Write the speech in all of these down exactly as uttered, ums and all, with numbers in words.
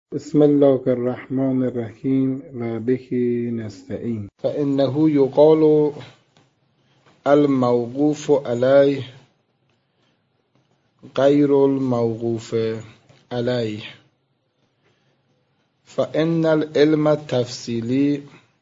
بسم الله الرحمن الرحیم و به نستعین. فإنه یقال الموقوف علیه غیر الموقوف علیه، فإن العلم التفصیلی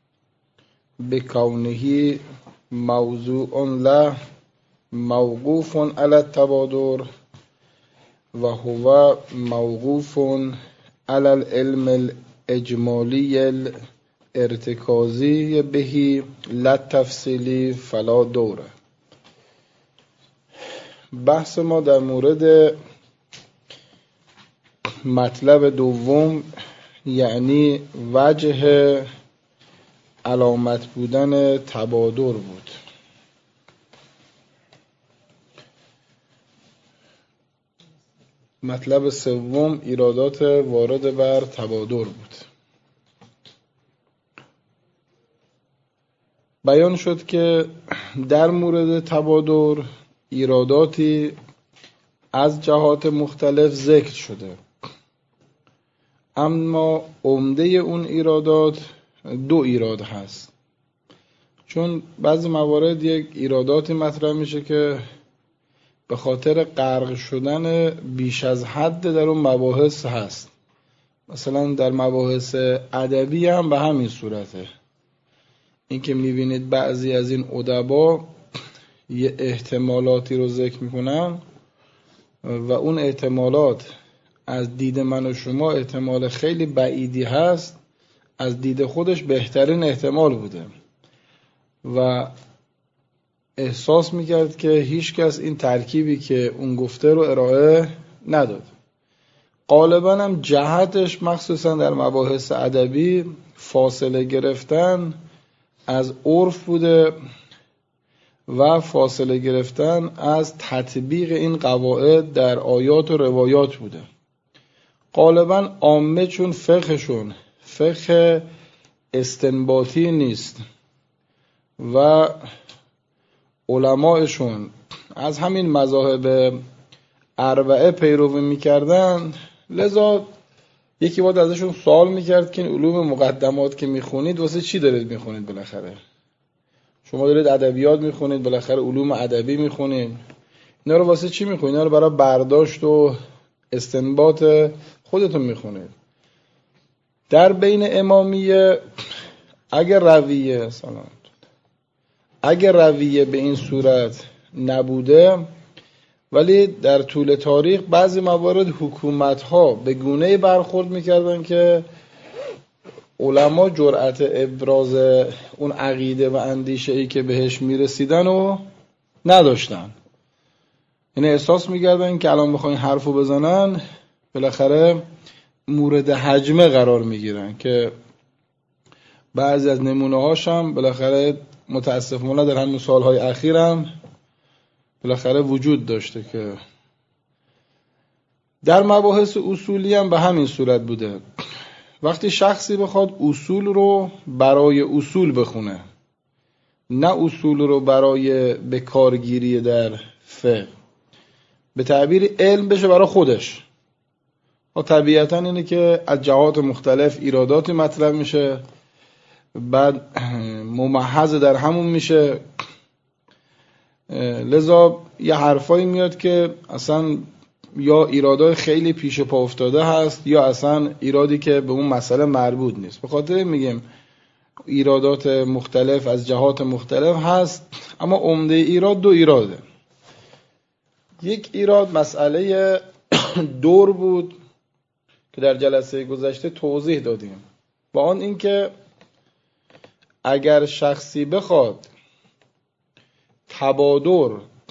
بکونه موضوع له موقوف علی التبادر و هو موقوف علی العلم الاجمالی الارتکازی به لا تفصیلی فلا دوره. بحث ما در مورد مطلب دوم، یعنی وجه علامت بودن تبادر بود. مطلب سوم ایرادات وارد بر تبادر بود. بیان شد که در مورد تبادر ایراداتی از جهات مختلف ذکر شده، اما عمده اون ایرادات دو ایراد هست. چون بعضی موارد یک ایراداتی مطرح میشه که به خاطر غرق شدن بیش از حد در اون مباحث هست. مثلا در مباحث ادبی هم به همین صورته. این که میبینید بعضی از این ادبا یه احتمالاتی رو ذکر میکنن و اون احتمالات از دید من و شما احتمال خیلی بعیدی هست، از دید خودش بهترین احتمال بوده و احساس میکرد که هیچ کس این ترکیبی که اون گفته رو ارائه نداد. غالبا هم جهتش مخصوصا در مباحث ادبی فاصله گرفتن از عرف بوده و فاصله گرفتن از تطبیق این قواعد در آیات و روایات بوده. غالبا عامه چون فقهشون فقه استنباطی نیست و علمایشون از همین مذاهب اربعه پیروی میکردن، لذا یکی باید ازشون سوال میکرد که این علوم مقدمات که میخونید واسه چی دارید میخونید؟ بالاخره شما دارید ادبیات میخونید، بالاخره علوم ادبی میخونید، اینا رو واسه چی میخونید؟ اینا رو برای برداشت و استنباط خودتون میخونید. در بین امامیه اگر رویه سلام اگر رویه به این صورت نبوده، ولی در طول تاریخ بعضی موارد حکومت‌ها به گونه‌ای برخورد می‌کردن که علما جرأت ابراز اون عقیده و اندیشه‌ای که بهش می‌رسیدن و نداشتن. یعنی احساس می‌کردن که الان بخواین حرفو بزنن بالاخره مورد هجمه قرار می‌گیرن، که بعضی از نمونه‌هاش هم بالاخره متاسفانه در همین سالهای اخیرم بالاخره وجود داشته که در مباحث اصولی هم به همین صورت بوده. وقتی شخصی بخواد اصول رو برای اصول بخونه، نه اصول رو برای بکارگیری در فقه، به تعبیر علم بشه برای خودش، و طبیعتا اینه که از جهات مختلف ایراداتی مطرح میشه، بعد ممحض در همون میشه. لذا یه حرفایی میاد که اصلا یا ایرادای خیلی پیش پا افتاده هست یا اصلا ایرادی که به اون مسئله مربوط نیست. به خاطر میگیم ایرادات مختلف از جهات مختلف هست، اما عمده ایراد دو ایراده. یک ایراد مسئله دور بود که در جلسه گذشته توضیح دادیم، با آن اینکه اگر شخصی بخواد تبادر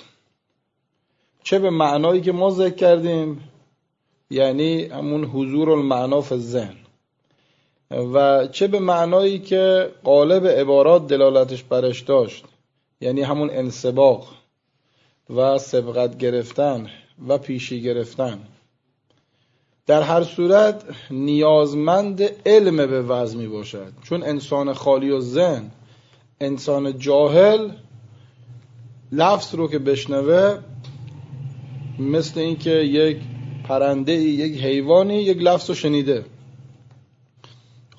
چه به معنایی که ما ذکر کردیم، یعنی همون حضور المعنا فی الذهن، و چه به معنایی که قالب عبارات دلالتش برش داشت، یعنی همون انسباق و سبقت گرفتن و پیشی گرفتن، در هر صورت نیازمند علم به وضع می باشد. چون انسان خالی و ذهن، انسان جاهل، لفظ رو که بشنوه مثل این که یک پرنده، یک حیوانی یک لفظ رو شنیده،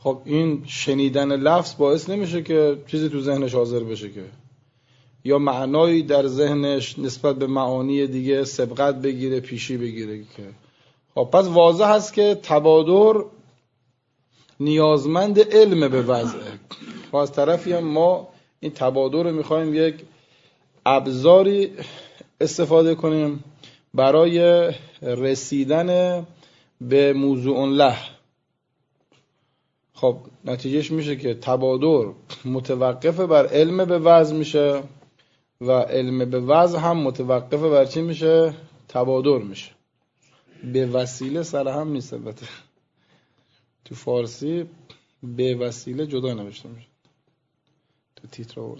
خب این شنیدن لفظ باعث نمیشه که چیزی تو ذهنش حاضر بشه که، یا معنایی در ذهنش نسبت به معانی دیگه سبقت بگیره، پیشی بگیره که. خب پس واضح هست که تبادر نیازمند علم به وضعه. و از طرفی هم ما این تبادر رو میخوایم یک ابزاری استفاده کنیم برای رسیدن به موضوع له. خب نتیجهش میشه که تبادر متوقف بر علم به وضع میشه و علم به وضع هم متوقف بر چی میشه؟ تبادر میشه. به وسیله سر هم نیست. البته تو فارسی به وسیله جدا نوشته میشه، تو تیتر آورد.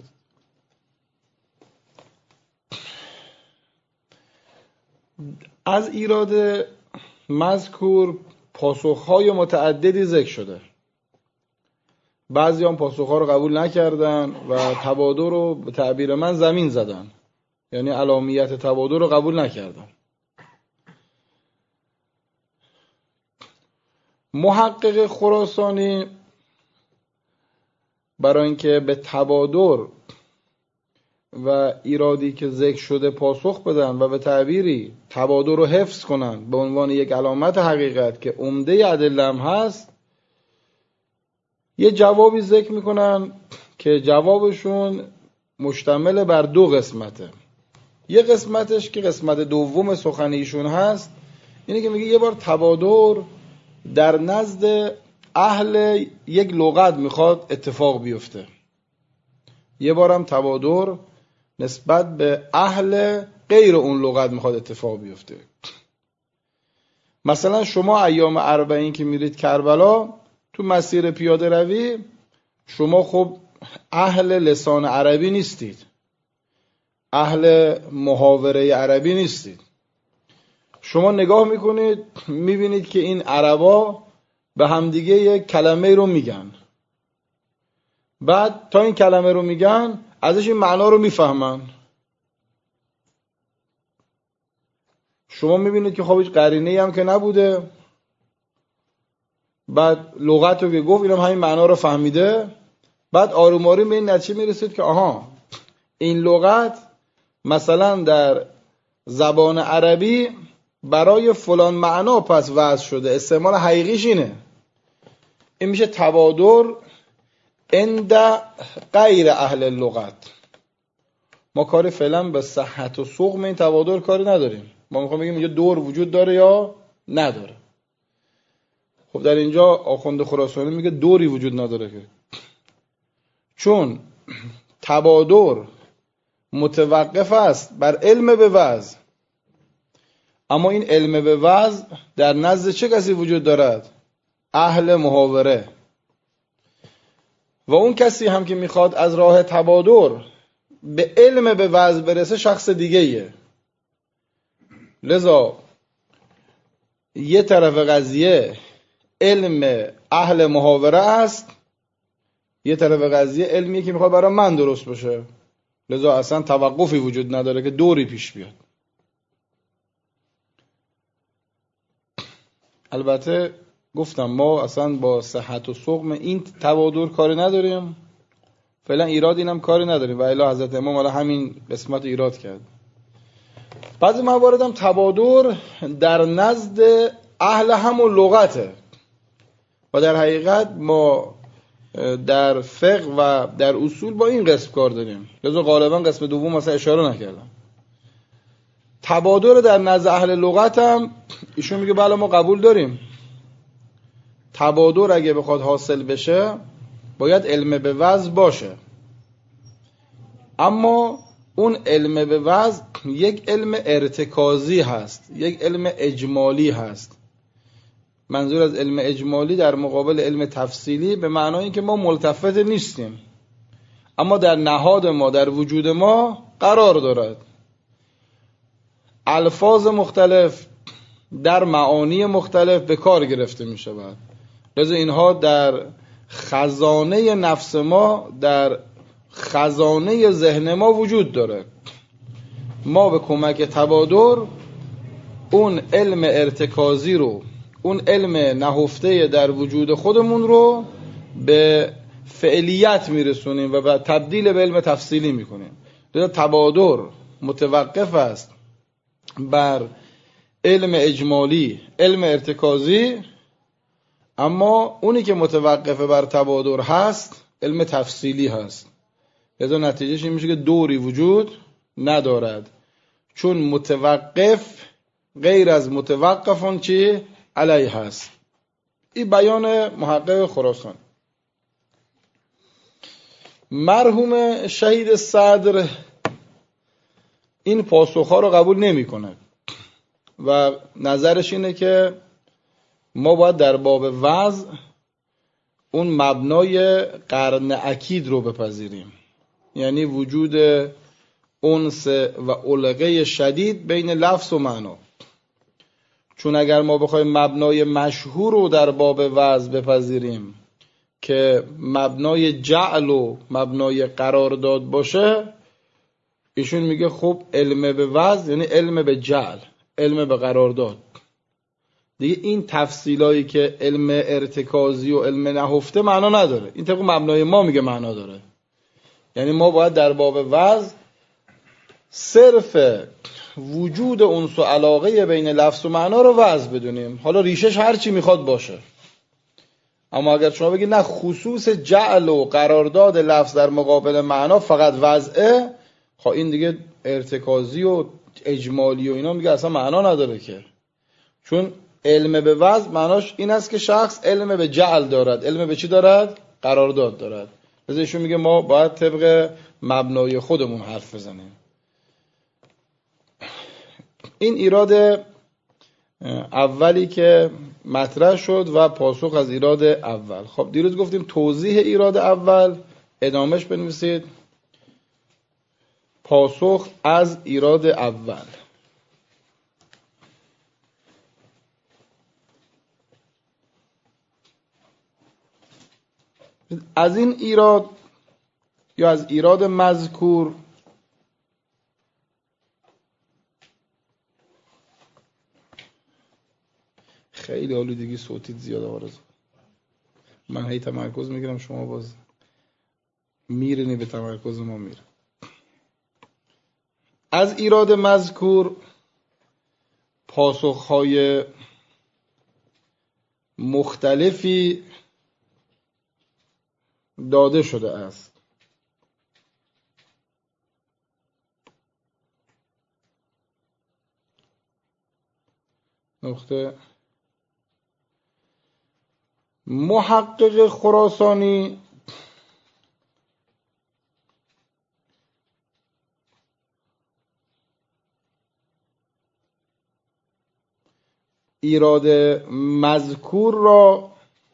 از ایراد مذکور پاسخهای متعددی ذکر شده. بعضی هم پاسخها رو قبول نکردن و تبادر رو به تعبیر من زمین زدن، یعنی علامیت تبادر رو قبول نکردن. محقق خراسانی برای اینکه به تبادر و ایرادی که ذکر شده پاسخ بدن و به تعبیری تبادر رو حفظ کنن به عنوان یک علامت حقیقت که عمده ادله هم هست، یه جوابی ذکر میکنن که جوابشون مشتمل بر دو قسمته. یه قسمتش که قسمت دوم سخن ایشون هست اینه که میگه یه بار تبادر در نزد اهل یک لغت میخواد اتفاق بیفته، یه بارم تبادر نسبت به اهل غیر اون لغت میخواد اتفاق بیفته. مثلا شما ایام اربعین که میرید کربلا تو مسیر پیاده روی، شما خب اهل لسان عربی نیستید، اهل محاوره عربی نیستید. شما نگاه میکنید میبینید که این عربا به همدیگه یک کلمه رو میگن، بعد تا این کلمه رو میگن ازش این معنا رو میفهمن. شما میبینید که خب هیچ قرینه‌ای هم که نبوده، بعد لغت رو که گفت اینم همین معنا رو فهمیده، بعد آروم آروم به این نتیجه میرسید که آها این لغت مثلا در زبان عربی برای فلان معنا پس وضع شده، استعمال حقیقیش اینه. این میشه تبادر عند غیر اهل اللغت. ما کاری فعلا به صحت و سقم این تبادر کاری نداریم، ما میخوام بگیم اینجا دور وجود داره یا نداره. خب در اینجا آخوند خراسانی میگه دوری وجود نداره که، چون تبادر متوقف است بر علم به وضع، اما این علم به وضع در نزد چه کسی وجود دارد؟ اهل محاوره. و اون کسی هم که میخواد از راه تبادر به علم به وضع برسه شخص دیگه ایه. لذا یه طرف قضیه علم اهل محاوره است، یه طرف قضیه علمیه که میخواد برای من درست بشه. لذا اصلا توقفی وجود نداره که دوری پیش بیاد. البته گفتم ما اصلا با صحت و سقم این تبادر کاری نداریم، فعلا ایراد اینم کاری نداریم و الا حضرت امام حالا همین قسمت ایراد کرد. بعضی موارد هم تبادر در نزد اهل همون لغته و در حقیقت ما در فقه و در اصول با این قسم کار داریم، لذا غالبا قسم دوم مثلا اشاره نکردم. تبادر در نزد اهل لغت هم ایشون میگه بله ما قبول داریم، تبادر اگه بخواد حاصل بشه باید علم به وضع باشه، اما اون علم به وضع یک علم ارتکازی هست، یک علم اجمالی هست. منظور از علم اجمالی در مقابل علم تفصیلی به معنای این که ما ملتفت نیستیم، اما در نهاد ما، در وجود ما قرار دارد. الفاظ مختلف در معانی مختلف به کار گرفته می شود، لذا اینها در خزانه نفس ما، در خزانه ذهن ما وجود داره. ما به کمک تبادر اون علم ارتکازی رو، اون علم نهفته در وجود خودمون رو به فعلیت میرسونیم و بعد تبدیل به علم تفصیلی میکنیم. لذا تبادر متوقف است بر علم اجمالی، علم ارتکازی، اما اونی که متوقف بر تبادر هست علم تفصیلی هست. لذا نتیجهش این میشه که دوری وجود ندارد، چون متوقف غیر از متوقفون چی علیه هست. این بیان محقق خراسان. مرحوم شهید صدر این پاسخها رو قبول نمی کنه و نظرش اینه که ما باید در باب وضع اون مبنای قرن اکید رو بپذیریم، یعنی وجود انس و علقه شدید بین لفظ و معنا. چون اگر ما بخوایم مبنای مشهور رو در باب وضع بپذیریم که مبنای جعل و مبنای قرارداد باشه، ایشون میگه خب علم به وضع یعنی علم به جعل، علم به قرارداد. دیگه این تفصیلایی که علم ارتکازی و علم نهفته معنا نداره. این طبق مبنای ما میگه معنا داره. یعنی ما باید در باب وضع صرف وجود انس و علاقه بین لفظ و معنا رو وضع بدونیم، حالا ریشش هر چی میخواد باشه. اما اگر شما بگید نه خصوص جعل و قرارداد لفظ در مقابل معنا فقط وضعه، خب این دیگه ارتکازی و اجمالی و اینا میگه اصلا معنا نداره که. چون علم به وضع معناش این است که شخص علم به جعل دارد. علم به چی دارد؟ قرارداد دارد. لذا ایشون میگه ما باید طبق مبنای خودمون حرف بزنیم. این ایراد اولی که مطرح شد و پاسخ از ایراد اول. خب دیروز گفتیم توضیح ایراد اول، ادامهش بنویسید پاسخ از ایراد اول. از این ایراد یا از ایراد مذکور خیلی آلودگی صوتی زیاد آرزو. من هی تمرکز میگیرم، شما باز میرنی به تمرکز ما میره. از ایراد مذکور پاسخهای مختلفی داده شده است. نقطه محقق خراسانی ایراد مذکور را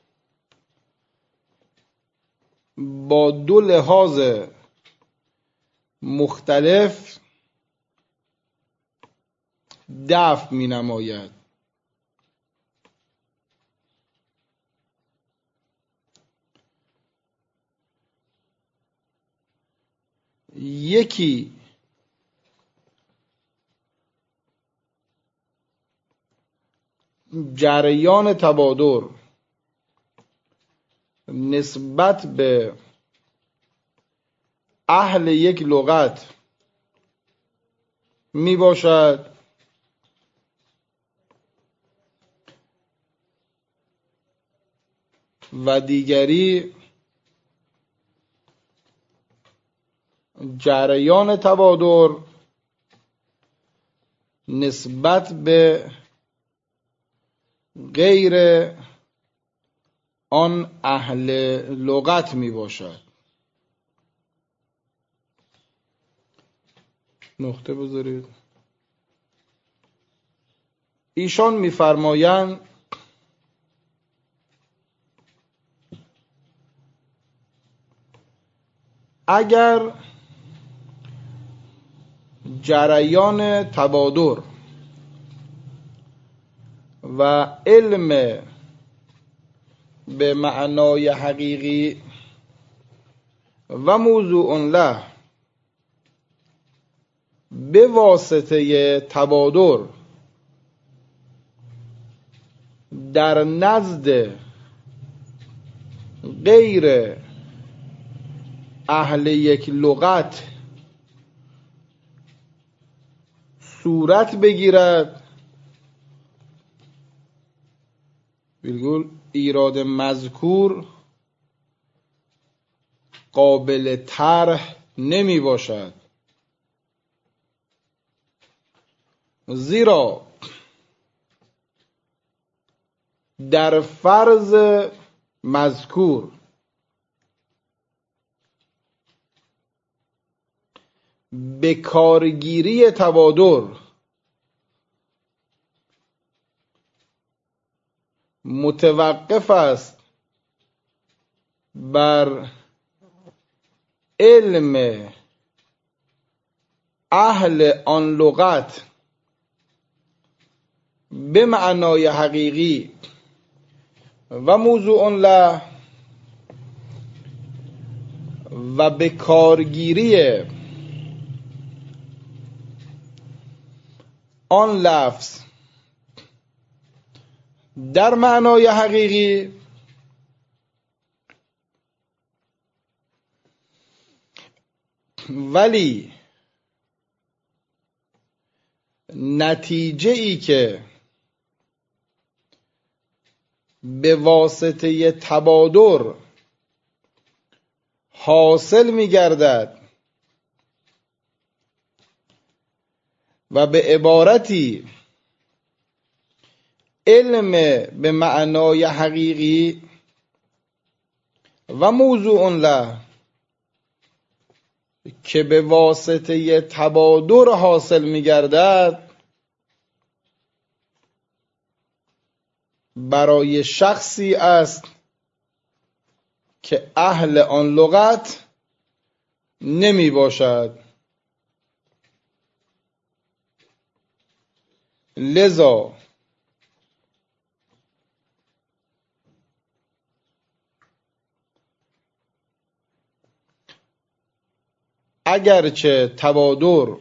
با دو لحاظ مختلف دفع می نماید. یکی جریان تبادر نسبت به اهل یک لغت می باشد و دیگری جریان تبادر نسبت به غیر آن اهل لغت می باشد. نقطه بذارید. ایشان می‌فرمایند اگر جریان تبادر و علم به معنای حقیقی و موضوع له به واسطه تبادر در نزد غیر اهل یک لغت صورت بگیرد، بگول ایراد مذکور قابل طرح نمی باشد، زیرا در فرض مذکور به کارگیری تبادر متوقف است بر علم اهل آن لغت به معنای حقیقی و موضوع له و به کارگیری آن لفظ در معنای حقیقی، ولی نتیجه ای که به واسطه تبادر حاصل می گردد و به عبارتی علم به معنای حقیقی و موضوع له که به واسطه تبادر حاصل می گردد برای شخصی است که اهل آن لغت نمی باشد. لذا اگرچه تبادر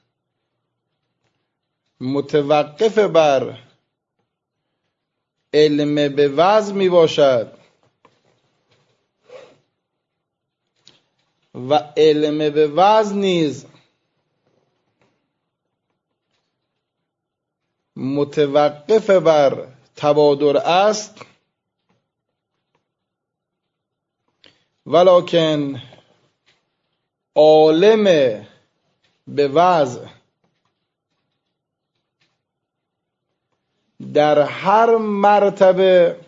متوقف بر علم به وضع می باشد و علم به وضع نیز متوقف بر تبادر است، ولکن عالم به وضع در هر مرتبه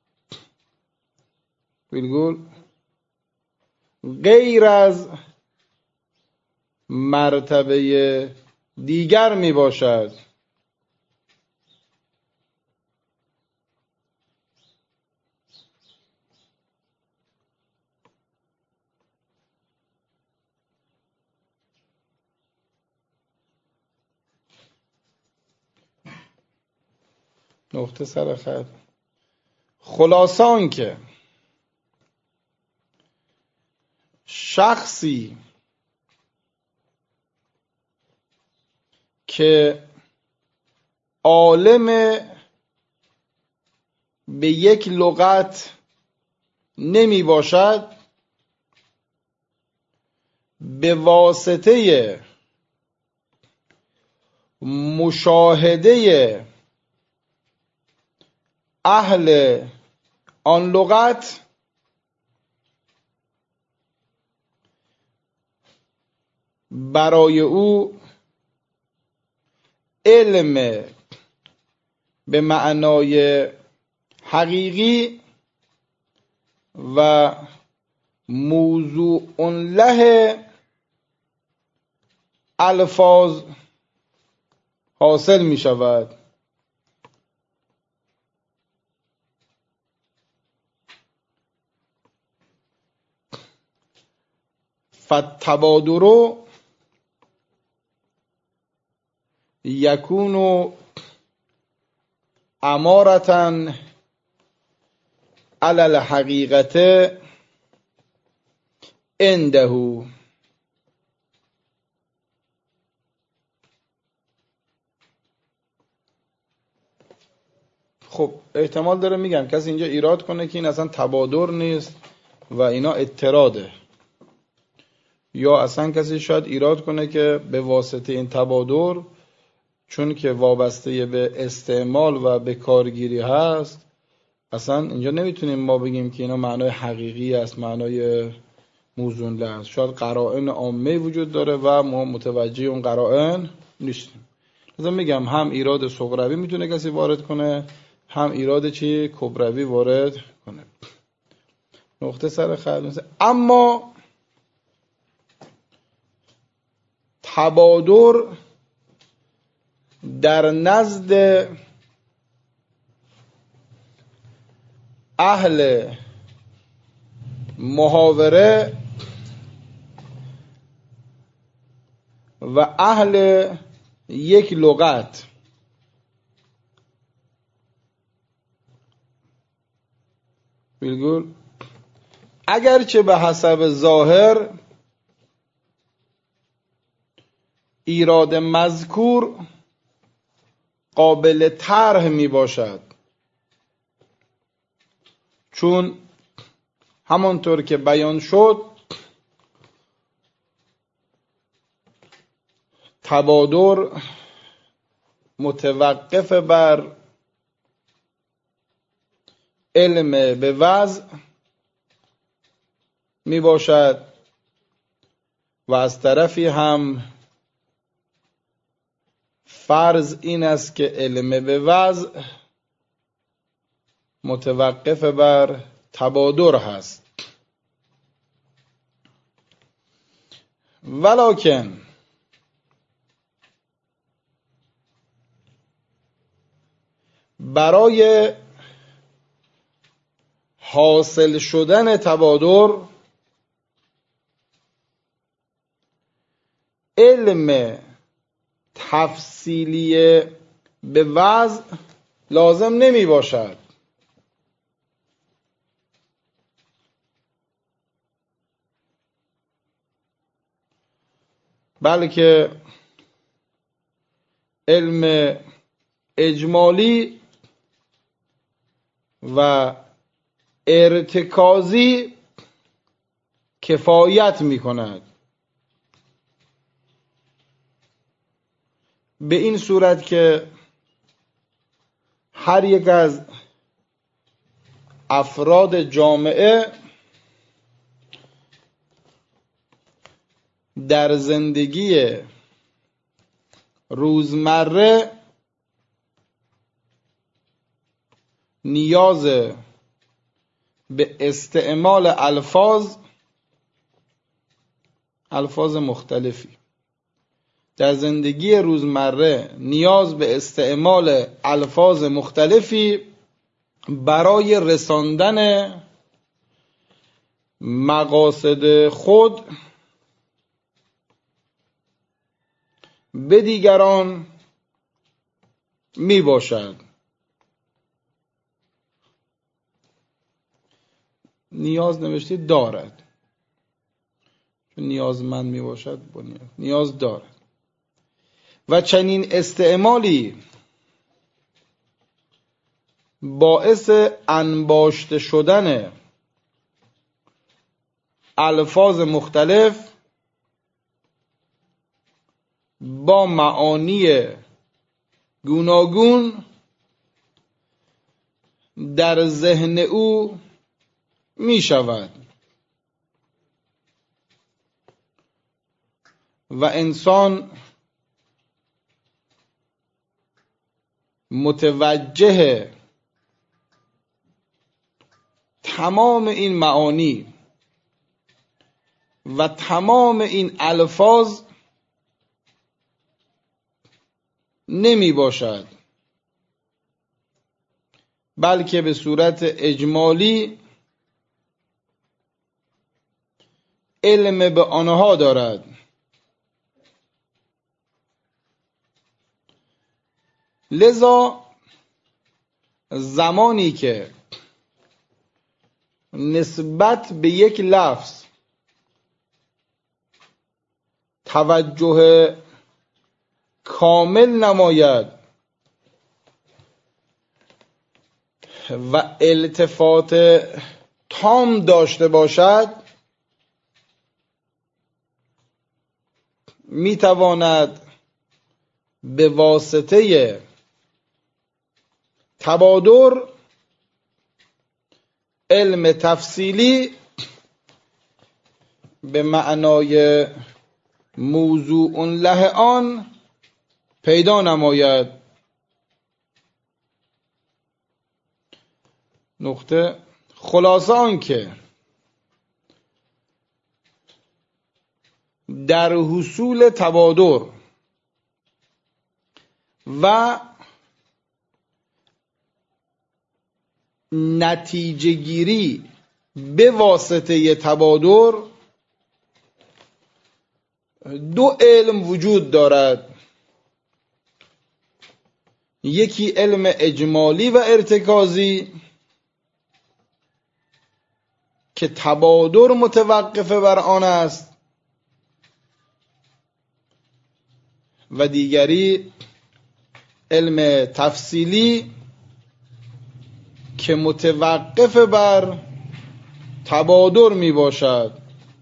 بگول غیر از مرتبه دیگر می باشد. نقطه سر خط. خلاصان که شخصی که عالم به یک لغت نمی باشد به واسطه مشاهده اهل آن لغت برای او علم به معنای حقیقی و موضوع له الفاظ حاصل می شود. فالتبادر یکون امارة علی الحقیقت عنده. خب احتمال داره میگم کسی اینجا ایراد کنه که این اصلا تبادر نیست، و اینا اضطراده. یا اصلا کسی شاید ایراد کنه که به واسطه این تبادر، چون که وابسته به استعمال و به کارگیری هست، اصلا اینجا نمیتونیم ما بگیم که اینا معنای حقیقی است، معنای موزون است. شاید قرائن عامه وجود داره و ما متوجه اون قرائن نیستیم. مثلا میگم هم ایراد صغروی میتونه کسی وارد کنه، هم ایراد چی کبروی وارد کنه. نقطه سر خط. اما تبادر در نزد اهل محاوره و اهل یک لغت بالگل اگرچه به حسب ظاهر ایراد مذکور قابل طرح می باشد، چون همانطور که بیان شد تبادر متوقف بر علم به وضع می باشد و از طرفی هم فرض این است که علم به وضع متوقف بر تبادر هست. ولکن برای حاصل شدن تبادر علم تفصیلی به وضع لازم نمی باشد، بلکه علم اجمالی و ارتکازی کفایت می کند. به این صورت که هر یک از افراد جامعه در زندگی روزمره نیاز به استعمال الفاظ الفاظ مختلفی در زندگی روزمره نیاز به استعمال الفاظ مختلفی برای رساندن مقاصد خود به دیگران می باشد. نیاز نوشته دارد، چون نیازمند می باشد با نیاز. نیاز دارد و چنین استعمالی باعث انباشته شدن الفاظ مختلف با معانی گوناگون در ذهن او می شود و انسان متوجه تمام این معانی و تمام این الفاظ نمی باشد، بلکه به صورت اجمالی علم به آنها دارد. لذا زمانی که نسبت به یک لفظ توجه کامل نماید و التفات تام داشته باشد میتواند به واسطه تبادر علم تفصیلی به معنای موضوع له آن پیدا نماید. نقطه خلاصه آن که در حصول تبادر و نتیجه گیری به واسطه تبادر دو علم وجود دارد، یکی علم اجمالی و ارتکازی که تبادر متوقف بر آن است و دیگری علم تفصیلی که متوقف بر تبادر می باشد.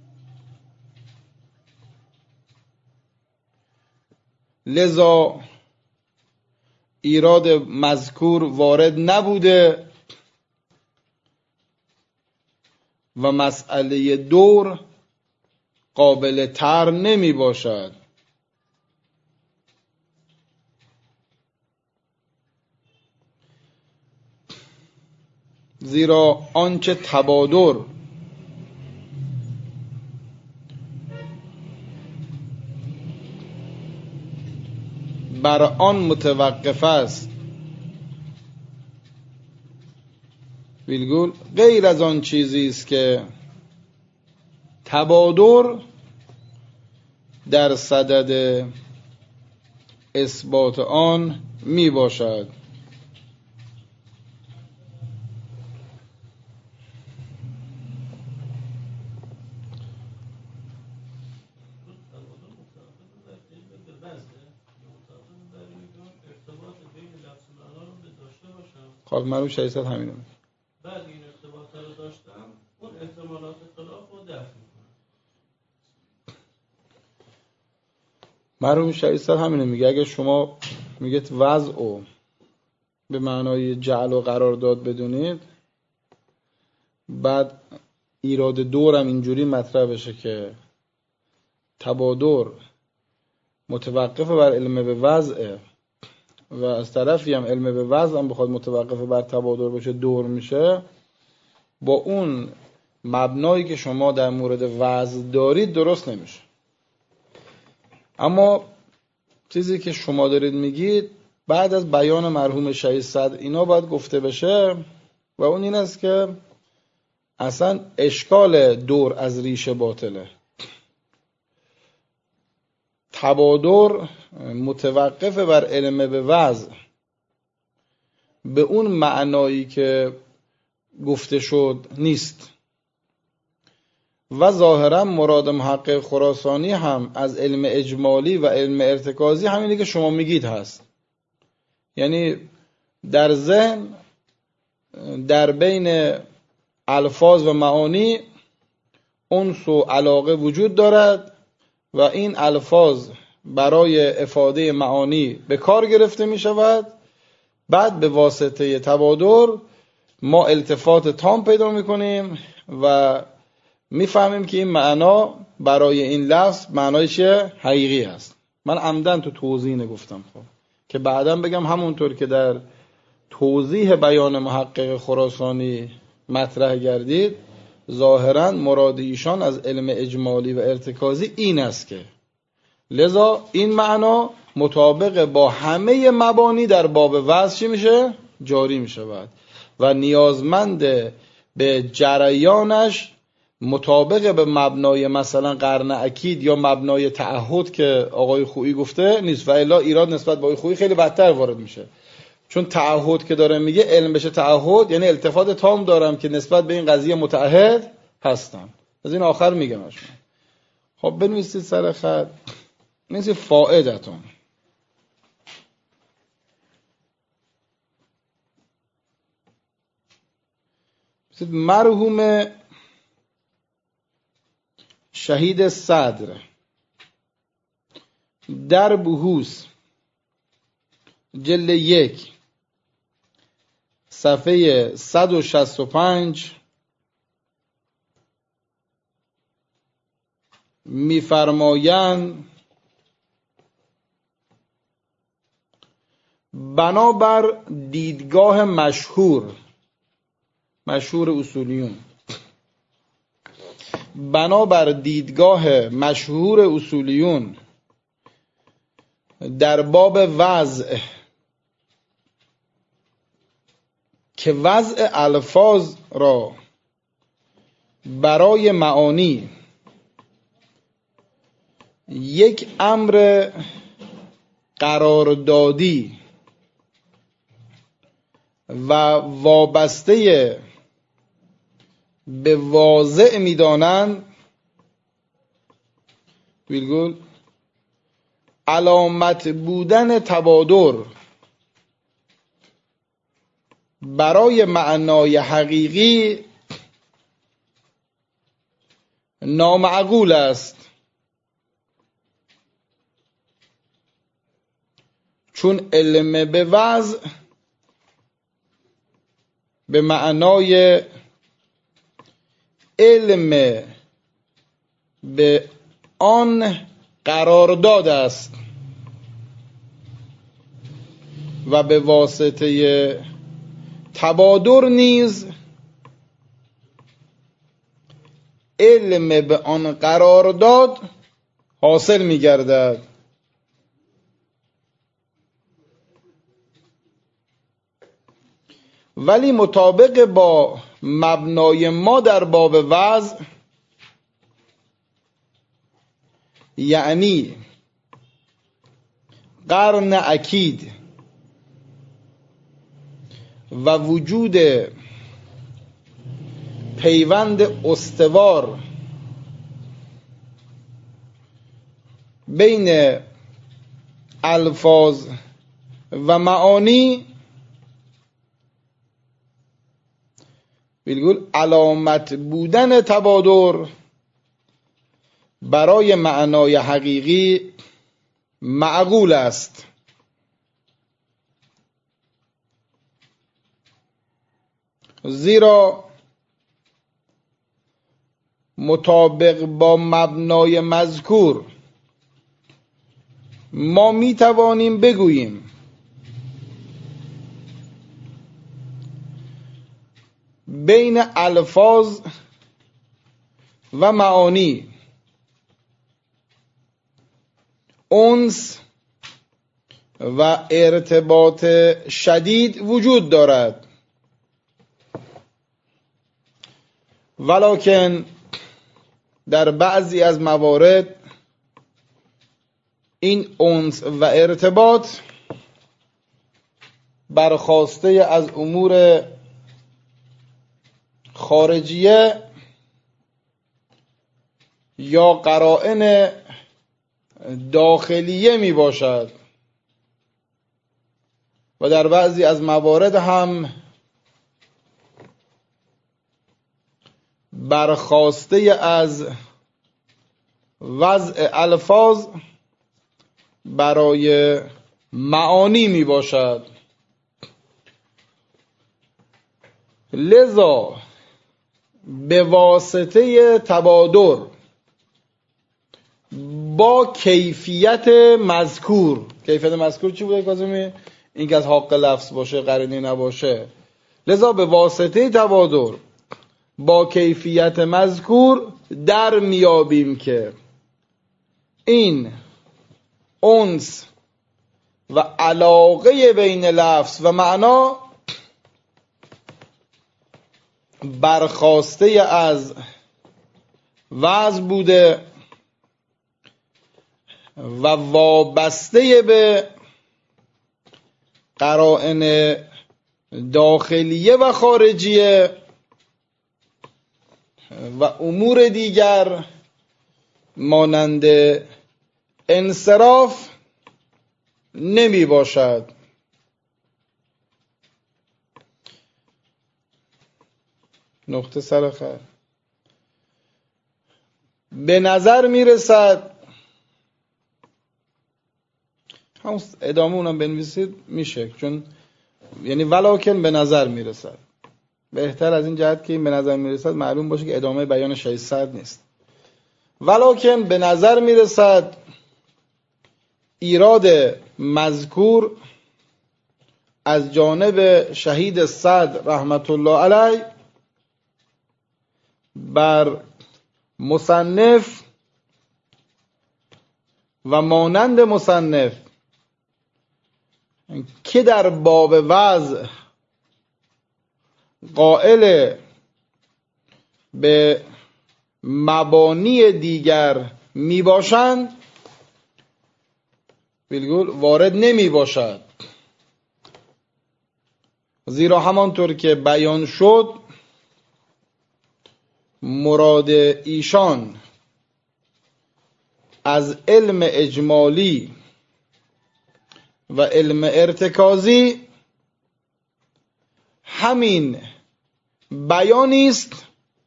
لذا ایراد مذکور وارد نبوده و مسئله دور قابل طرح نمی باشد. زیرا آنچه تبادر بر آن متوقف است ویلگول غیر از آن چیزی است که تبادر در صدد اثبات آن می باشد. خب من ششصد همینه میگم. بعد این ارتباط رو داشتم اون احتمالات خلاف رو دفع میکنم. مرحوم ششصد همینه میگه. اگه شما میگید وضع و به معنای جعل و قرارداد بدونید، بعد ایراد دورم اینجوری مطرح بشه که تبادر متوقف بر علم به وضعه و از طرفی هم علم به وضع هم بخواد متوقف بر تبادر بشه دور میشه، با اون مبنایی که شما در مورد وضع دارید درست نمیشه. اما چیزی که شما دارید میگید بعد از بیان مرحوم ششصد اینا باید گفته بشه و اون این است که اصلا اشکال دور از ریشه باطله. تبادر متوقف بر علم به وضع به اون معنایی که گفته شد نیست و ظاهرا مراد محقق خراسانی هم از علم اجمالی و علم ارتکازی همینی که شما میگید هست. یعنی در ذهن در بین الفاظ و معانی انس و علاقه وجود دارد و این الفاظ برای افاده معانی به کار گرفته می شود. بعد به واسطه تبادر ما التفات تام پیدا می کنیم و می فهمیم که این معنا برای این لفظ معنای چیه؟ حقیقی است. من عمدن تو توضیح نگفتم خب که بعداً بگم همونطور که در توضیح بیان محقق خراسانی مطرح گردید، ظاهراً مراد ایشان از علم اجمالی و ارتکازی این است که لذا این معنا مطابق با همه مبانی در باب وضع چی میشه؟ جاری میشه بعد و نیازمند به جریانش مطابق به مبنای مثلا قرن اکید یا مبنای تعهد که آقای خویی گفته نیست و الا ایراد نسبت به آقای خویی خیلی بدتر وارد میشه. چون تعهد که داره میگه علم بشه تعهد یعنی التفات تام دارم که نسبت به این قضیه متعهد هستم. از این آخر میگم اشون. خب بنویسید سر خط نویسید فائدتون. مرحوم شهید صدر در بحوث جلد یک صفحه صد و شصت و پنج می‌فرمایند بنابر دیدگاه مشهور مشهور اصولیون بنابر دیدگاه مشهور اصولیون در باب وضع که وضع الفاظ را برای معانی یک امر قراردادی و وابسته به واضع می‌دانند، ویرگول علامت بودن تبادر برای معنای حقیقی نامعقول است، چون علم به وضع به معنای علم به آن قرارداد است و به واسطه تبادر نیز علم به آن قرارداد حاصل می گردد. ولی مطابق با مبنای ما در باب وضع، یعنی قرن اکید و وجود پیوند استوار بین الفاظ و معانی، بگول علامت بودن تبادر برای معنای حقیقی معقول است. زیرا مطابق با مبنای مذکور ما می توانیم بگوییم بین الفاظ و معانی انس و ارتباط شدید وجود دارد، ولکن در بعضی از موارد این انس و ارتباط برخواسته از امور خارجیه یا قرائن داخلیه می باشد و در بعضی از موارد هم برخواسته از وضع الفاظ برای معانی می باشد. لذا به واسطه تبادر با کیفیت مذکور، کیفیت مذکور چی بوده کاظمی؟ این که از حق لفظ باشه، قرینه نباشه. لذا به واسطه تبادر با کیفیت مذکور در میابیم که این انس و علاقه بین لفظ و معنا برخواسته از وضع بوده و وابسته به قرائن داخلیه و خارجیه و امور دیگر مانند انصراف نمی باشد. نقطه سر خط. به نظر میرسد، همون ادامه اونم بنویسید میشه، چون یعنی ولکن به نظر میرسد بهتر از این جهت که این به نظر میرسد معلوم باشه که ادامه بیان ششصد نیست. ولکن به نظر میرسد ایراد مذکور از جانب شهید سعد رحمت الله علیه بر مصنف و مانند مصنف که در باب وضع قائل به مبانی دیگر می باشند بالکل وارد نمی باشد، زیرا همانطور که بیان شد مراد ایشان از علم اجمالی و علم ارتکازی همین بیانی است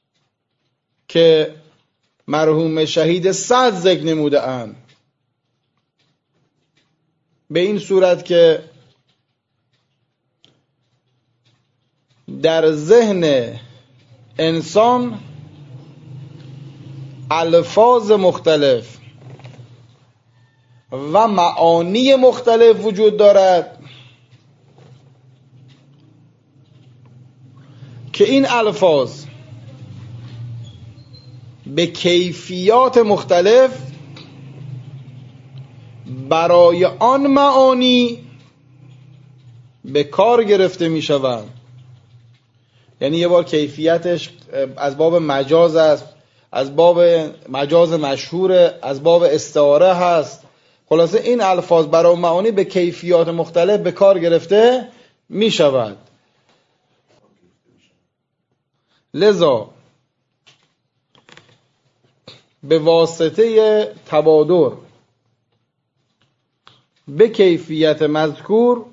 که مرحوم شهید سعد ذکر نموده اند، به این صورت که در ذهن انسان الفاظ مختلف و معانی مختلف وجود دارد که این الفاظ به کیفیات مختلف برای آن معانی به کار گرفته می شوند. یعنی یه بار کیفیتش از باب مجاز است، از باب مجاز مشهور، از باب استعاره هست. خلاصه این الفاظ برای معانی به کیفیات مختلف به کار گرفته می شود. لذا به واسطه تبادر به کیفیت مذکور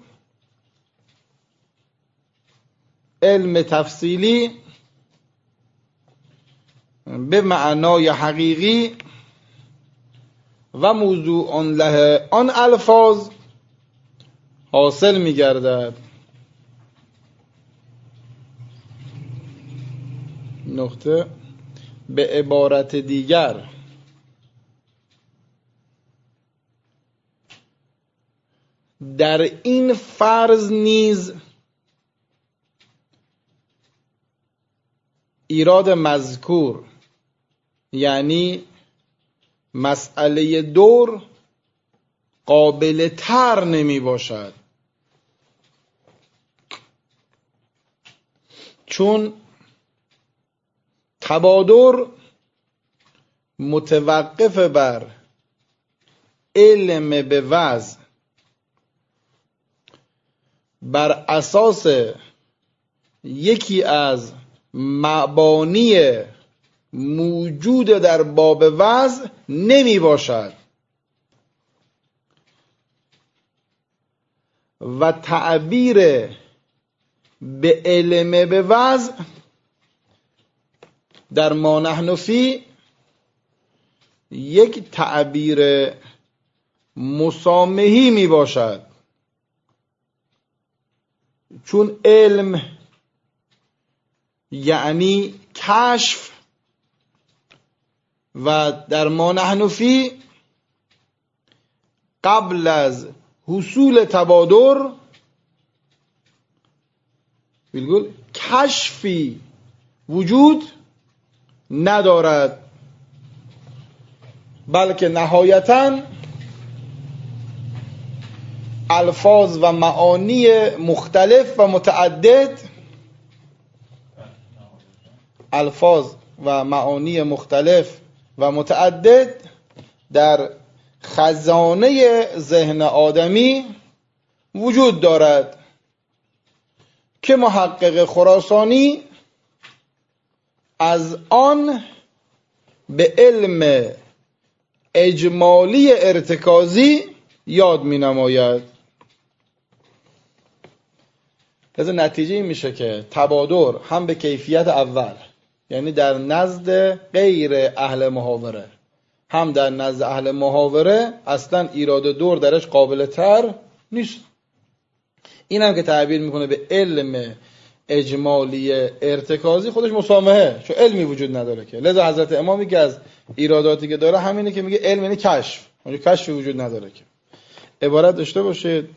علم تفصیلی به معنای حقیقی و موضوع له آن الفاظ حاصل می گردد. نقطه به عبارت دیگر در این فرض نیز ایراد مذکور یعنی مسئله دور قابل تر نمی باشد، چون تبادر متوقف بر علم به وضع بر اساس یکی از مبانی موجود در باب وضع نمی باشد و تعبیر به علم به وضع در ما نحن فی یک تعبیر مسامحی می باشد، چون علم یعنی کشف و در ما نحن فی قبل از حصول تبادر بالکل کشفی وجود ندارد، بلکه نهایتاً الفاظ و معانی مختلف و متعدد الفاظ و معانی مختلف و متعدد در خزانه ذهن آدمی وجود دارد که محقق خراسانی از آن به علم اجمالی ارتکازی یاد می نماید. لذا نتیجه این میشه که تبادر هم به کیفیت اول، یعنی در نزد غیر اهل محاوره، هم در نزد اهل محاوره اصلا ایراد دور درش قابل تر نیست. این هم که تعبیر میکنه به علم اجمالی ارتکازی، خودش مسامحه، چون علمی وجود نداره که. لذا حضرت امامی که از ایراداتی که داره همینه که میگه علم یعنی کشف، اونجا کشفی وجود نداره که. عبارت داشته باشید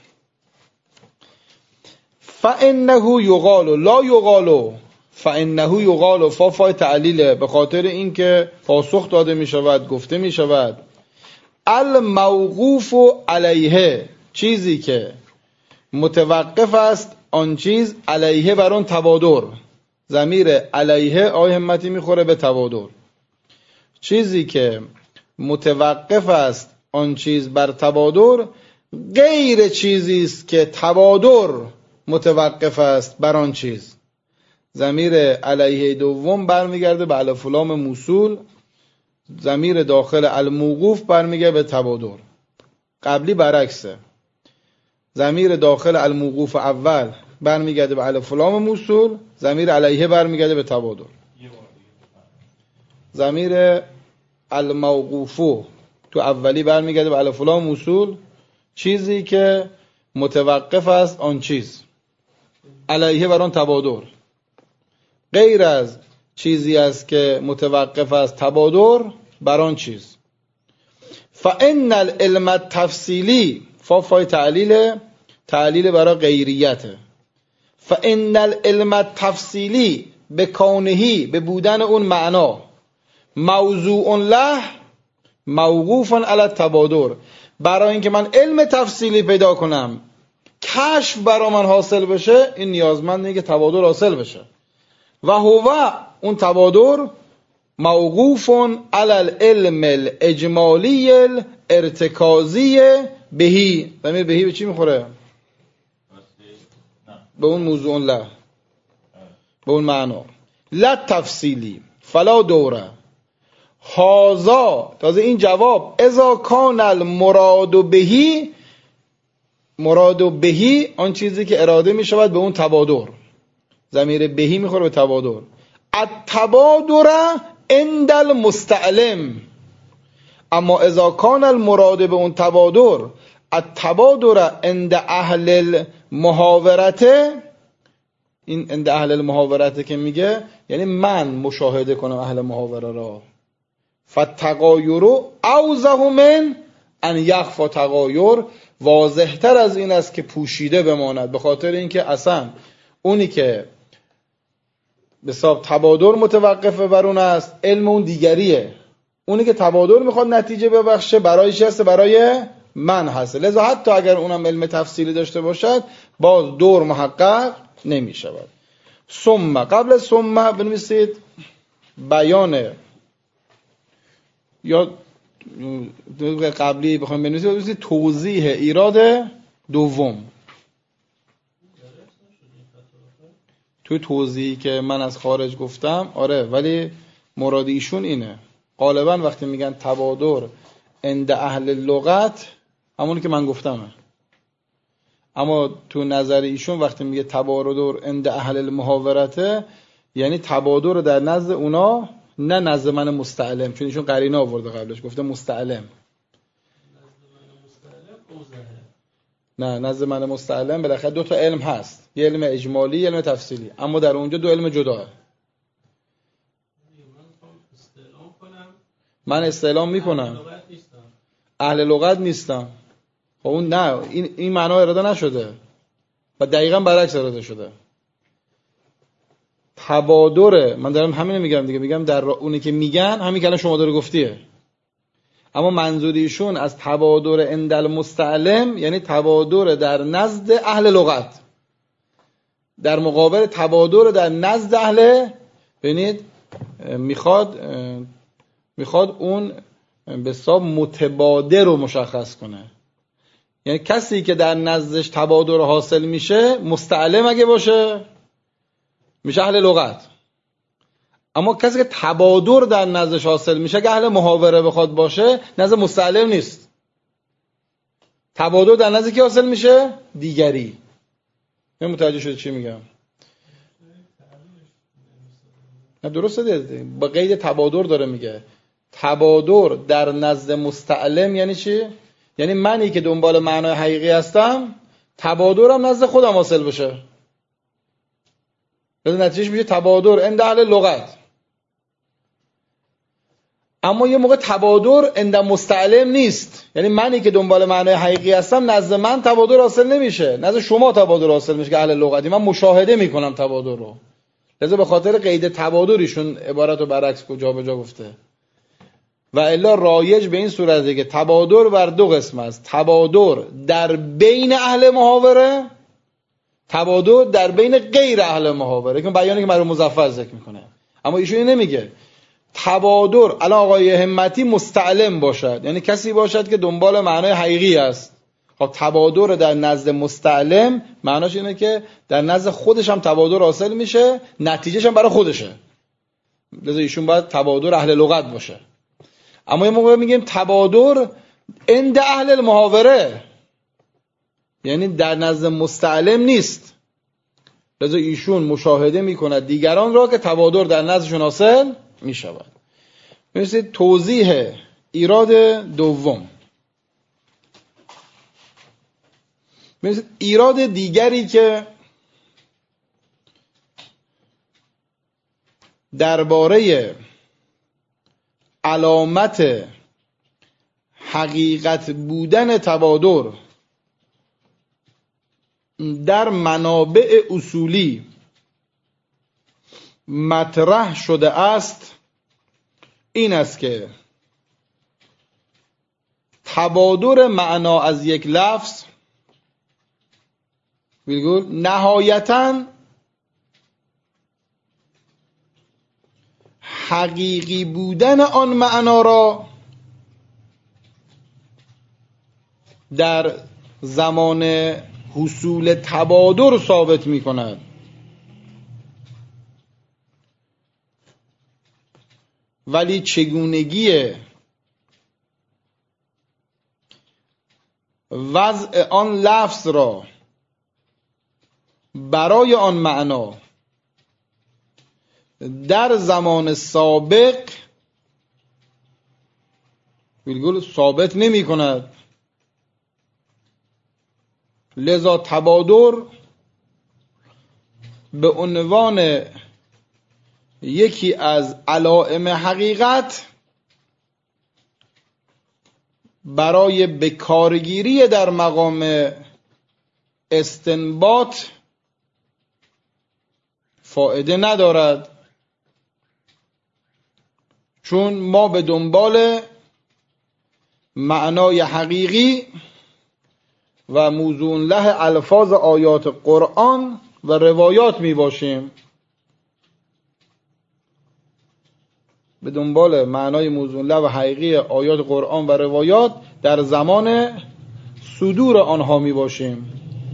فانه یقال لا یقال فانه یقال فافای تعلیله، به خاطر اینکه پاسخ داده میشود، گفته میشود الموقوف علیه، چیزی که متوقف است آن چیز علیه بر آن تبادر. ضمیر علیه آیه همتی میخوره به تبادر. چیزی که متوقف است آن چیز بر تبادر غیر چیزی است که تبادر متوقف است بر آن چیز. ضمیر علیه دوم برمیگرده به الف و لام موصول، ضمیر داخل الموقوف برمیگرده به تبادر. قبلی برعکسه، ضمیر داخل الموقوف اول برمیگرده به الف و لام موصول، ضمیر علیه برمیگرده به تبادر. ضمیر الموقوف تو اولی برمیگرده به الف و لام موصول، چیزی که متوقف است آن چیز علیه بر آن تبادر، غیر از چیزی است که متوقف است تبادر بر آن چیز. فان العلم التفصیلی، فای تعلیل، تعلیل برای غیریته. فان العلم التفصیلی به کونهی، به بودن اون معنا، موضوع له موقوف علی التبادر، برای اینکه من علم تفصیلی پیدا کنم، کشف برای من حاصل بشه، این نیازمنده که تبادر حاصل بشه. و هو، اون تبادر، موقوف علی العلم الاجمالی الارتکازی بهی. ضمیر بهی به چی میخوره؟ به اون موضوع له، به اون معنا. لا تفصیلی فلا دوره. هازا، تازه این جواب، اذا کان المراد بهی، مراد بهی آن چیزی که اراده می شود به اون تبادر. ضمیر بهی میخوره به تبادر. التبادر عند المستعلم، اما اذا کان المراد به اون تبادر التبادر عند اهل المحاورته، این عند اهل المحاورته که میگه یعنی من مشاهده کنم اهل محاوره را. فتغایر اوضح من ان یخفی تغایر، واضح تر از این است که پوشیده بماند، به خاطر اینکه اصلا اونی که به حساب تبادر متوقف بر اون است، علم اون دیگریه. اونی که تبادر میخواد نتیجه ببخشه برای چی هست؟ برای من هست. لذا حتی اگر اونم علم تفصیلی داشته باشد، باز دور محقق نمی شود. ثم، قبل از ثم بنویسید بیان، یا قبلی بخوایم بنویسید بنویسید توضیح ایراد دوم. توی توضیحی که من از خارج گفتم، آره، ولی مراد ایشون اینه. غالبا وقتی میگن تبادر عند اهل لغت، همونی که من گفتمه. اما تو نظر ایشون وقتی میگه تبادر عند اهل المحاورته، یعنی تبادر در نزد اونا، نه نزد من مستعلم، چون ایشون قرینه آورده قبلش، گفته مستعلم. نه، نزد من مستعلم بالاخره دو تا علم هست، یه علم اجمالی، یه علم تفصیلی، اما در اونجا دو علم جداه. من استعلام میکنم، اهل لغت نیستم. خب اون نه، این این معنا اراده نشده و دقیقاً برعکس اراده شده. تبادر، من دارم همین میگم دیگه، میگم در اونی که میگن همین که الان شما داره گفتیه، اما منظوریشون از تبادر عند المستعلم یعنی تبادر در نزد اهل لغت، در مقابل تبادر در نزد اهل، ببینید میخواد میخواد اون به حساب متبادر رو مشخص کنه. یعنی کسی که در نزدش تبادر حاصل میشه، مستعلم اگه باشه میشه اهل لغت. اما کسی که تبادر در نزدش حاصل میشه، که اهل محاوره بخواد باشه، نزد مستعلم نیست. تبادر در نزد کی حاصل میشه؟ دیگری. من متوجه شده چی میگم؟ نه درسته دیگه، با قید تبادر داره میگه. تبادر در نزد مستعلم یعنی چی؟ یعنی منی که دنبال معنای حقیقی هستم تبادرم نزد خودم حاصل بشه. لذا نتیجهش میشه تبادر عند اهل لغت. اما یه موقع تبادر عند مستعلم نیست، یعنی منی که دنبال معنای حقیقی هستم نزد من تبادر حاصل نمیشه، نزد شما تبادر حاصل میشه که اهل لغتی، من مشاهده میکنم تبادر رو. لذا به خاطر قید تبادرشون عبارت رو برعکس کجا به جا گفته. و الا رایج به این صورته که تبادر بر دو قسم است: تبادر در بین اهل محاوره، تبادر در بین غیر اهل محاوره. که بیانی که مرحوم مظفر ذکر میکنه، اما ایشون نمیگه. تبادر الان آقای همتی مستعلم باشد، یعنی کسی باشد که دنبال معنای حقیقی است. خب تبادر در نزد مستعلم معناش اینه که در نزد خودش هم تبادر حاصل میشه، نتیجهش هم برای خودشه. لذا ایشون باید تبادر اهل لغت باشه. اما یه موقع میگیم تبادر عند اهل المحاوره، یعنی در نزد مستعلم نیست. لذا ایشون مشاهده میکند دیگران را که تبادر در نزدشون حاصل میشود. مثل توضیح ایراد دوم. مثل ایراد دیگری که درباره علامت حقیقت بودن تبادر در منابع اصولی مطرح شده است این است که تبادر معنا از یک لفظ ویرگول نهایتاً حقیقی بودن آن معنا را در زمان حصول تبادر ثابت می کند. ولی چگونگی وضع آن لفظ را برای آن معنا در زمان سابق ویرگول ثابت نمی کند. لذا تبادر به عنوان یکی از علائم حقیقت برای بکارگیری در مقام استنباط فایده ندارد، چون ما به دنبال معنای حقیقی و موضوع له الفاظ آیات قرآن و روایات می باشیم. به دنبال معنای موضوع له و حقیقی آیات قرآن و روایات در زمان صدور آنها می باشیم.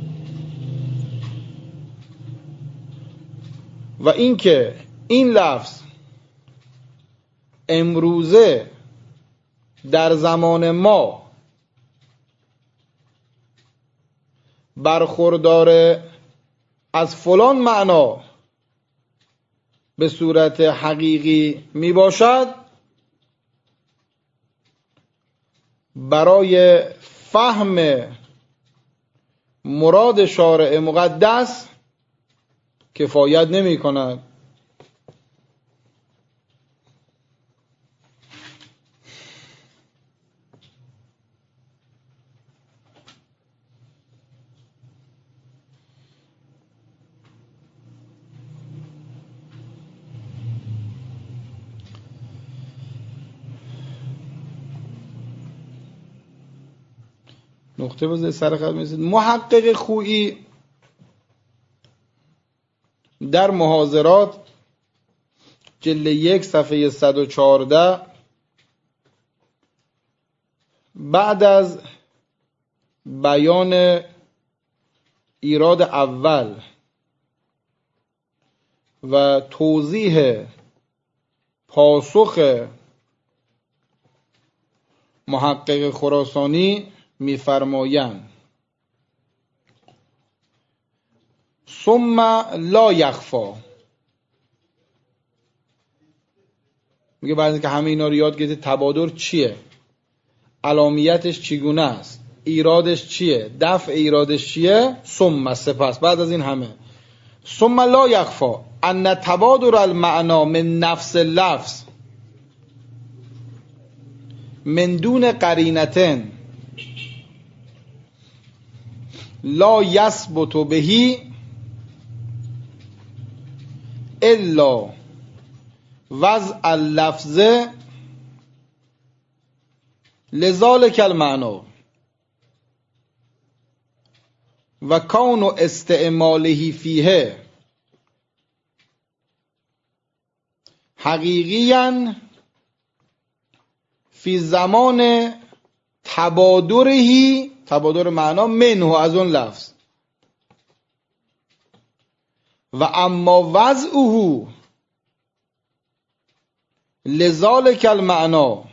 و اینکه این لفظ امروزه در زمان ما برخوردار از فلان معنا به صورت حقیقی می باشد، برای فهم مراد شارع مقدس کفایت نمی کند. نقطه بزنید سر خط می‌رسید. محقق خویی در محاضرات جلد یک صفحه صد و چهارده بعد از بیان ایراد اول و توضیح پاسخ محقق خراسانی می‌فرمایند ثم لا یخفا. میگه بعد اینکه همه اینا رو یاد گرفتید تبادر چیه، علامیتش چگونه است، ایرادش چیه، دفع ایرادش چیه، ثم سپس بعد از این همه ثم لا یخفا ان تبادر المعنا من نفس اللفظ من دون قرینتن لا یثبت بهی الا وضع اللفظ لذالک المعنا و کون استعماله فیه حقیقیاً فی زمان تبادرهی، تبادر معنا منه از اون لفظ، و اما وضعه لذالک المعنا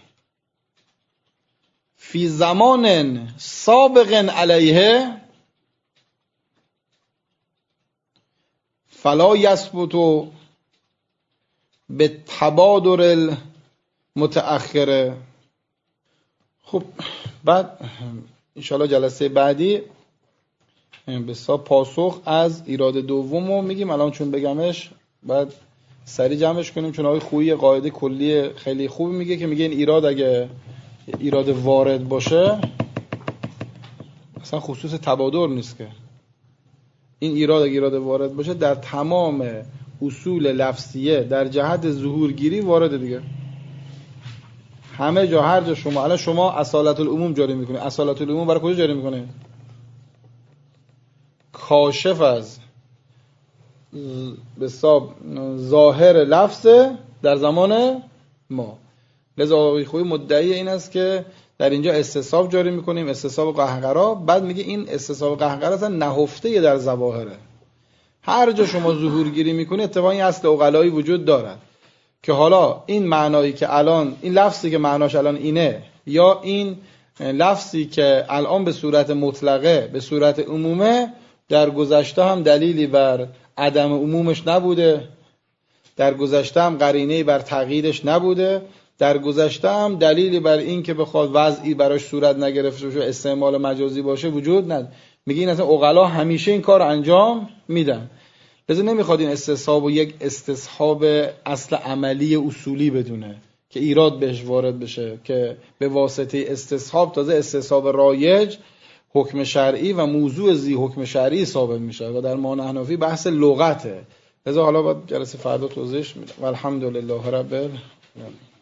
فی زمان سابق علیه فلا یثبت به تبادر المتأخره. خب بعد انشاءالله جلسه بعدی بسا پاسخ از ایراد دومو میگیم. الان چون بگمش بعد سریع جمعش کنیم، چون آقای خویی قاعده کلی خیلی خوب میگه که میگه این ایراد اگه ایراد وارد باشه اصلا خصوص تبادر نیست، که این ایراد اگه ایراد وارد باشه در تمام اصول لفظیه در جهت ظهورگیری وارده دیگه. همه جا هر جا شما الان شما اصالت العموم جاری میکنید، اصالت العموم برای کجا جاری میکنید؟ کاشف از به حساب ظاهر لفظ در زمان ما. لذا آقای خویی مدعی این است که در اینجا استصحاب جاری میکنیم، استصحاب قهقرا. بعد میگه این استصحاب قهقرا اصلا نهفته در ظواهره. هر جا شما ظهورگیری میکنید اتفاقا این اصل عقلایی وجود دارد که حالا این معنایی که الان این لفظی که معناش الان اینه، یا این لفظی که الان به صورت مطلقه به صورت عمومه، در گذشته هم دلیلی بر عدم عمومش نبوده، در گذشته هم قرینه‌ای بر تغییرش نبوده، در گذشته هم دلیلی بر این که بخواد وضعی براش صورت نگرفته باشه استعمال مجازی باشه وجود نداره. میگه این اصلا عقلا همیشه این کار انجام میدن. لذا نمیخواد این استصحاب و یک استصحاب اصل عملی اصولی بدونه که ایراد بهش وارد بشه، که به واسطه استصحاب تازه استصحاب رایج حکم شرعی و موضوع زی حکم شرعی ثابت میشه و در معنی حنفی بحث لغته. لذا حالا باید جلسه فردا توضیحش میدم. والحمدلله رب العالمین.